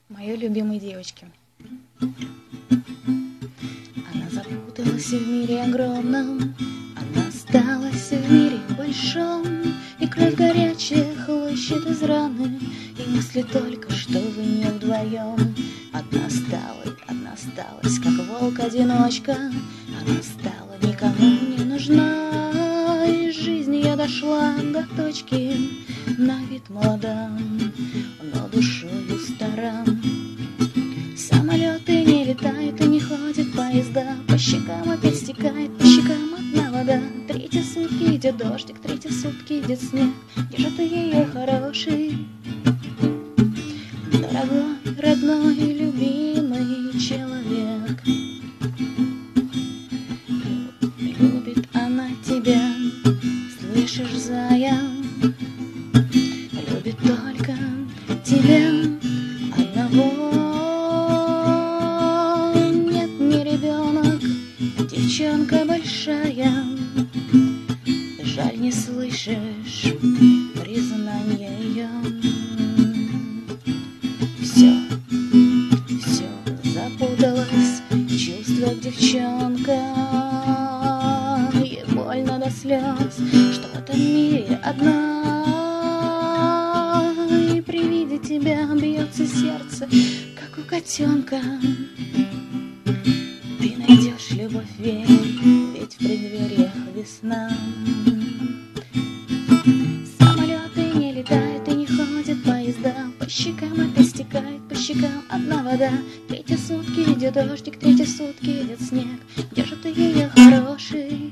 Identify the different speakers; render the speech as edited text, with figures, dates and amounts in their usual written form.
Speaker 1: Моей любимой девочке. Она запуталась в мире огромном, она осталась в мире большом, и кровь горячая хлещет из раны, и мысли только, что вы не вдвоем. Одна осталась, как волк-одиночка, она стала никому не нужна, и жизнь я дошла до точки, на вид молода, но душою стара. Самолеты не летают и не ходят поезда, по щекам опять стекает, по щекам одна вода. Третьи сутки идет дождик, третьи сутки идет снег. Где же ты ее, хороший, дорогой, родной, любимый человек? Любит она тебя, слышишь, зая? Любит только тебя одного. Нет, не ребенок, девчонка большая. Жаль, не слышишь признания ее. Все запуталось в чувствах девчонка. Ей больно до слез, что в этом мире одна. И при виде тебя бьется сердце, как у котенка. Ты найдешь любовь, верь, ведь в преддвериях весна. Самолеты не летают и не ходят поезда, по щекам опять стекает, по щекам одна вода. Третьи сутки идет дождик, третьи сутки идет снег. Где же ты ее, хороший,